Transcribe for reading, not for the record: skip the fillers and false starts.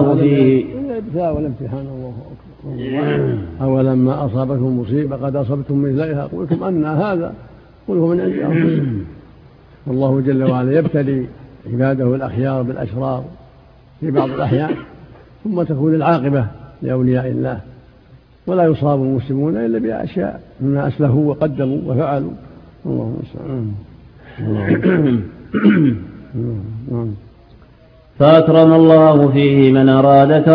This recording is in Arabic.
الله فيه. الابتلاء والامتحان. الله أكبر. أولما أصابتكم مصيبة قد أصبتم مثلها قلتم أن هذا، قل هو من عند أنفسكم. والله جل وعلا يبتلي عباده الأخيار بالأشرار في بعض الأحيان، ثم تكون العاقبة لأولياء الله، ولا يصاب المسلمون إلا بأشياء مما أسلفوا وقدموا وفعلوا. اللهم استعان. فأكرم الله فيه من أراد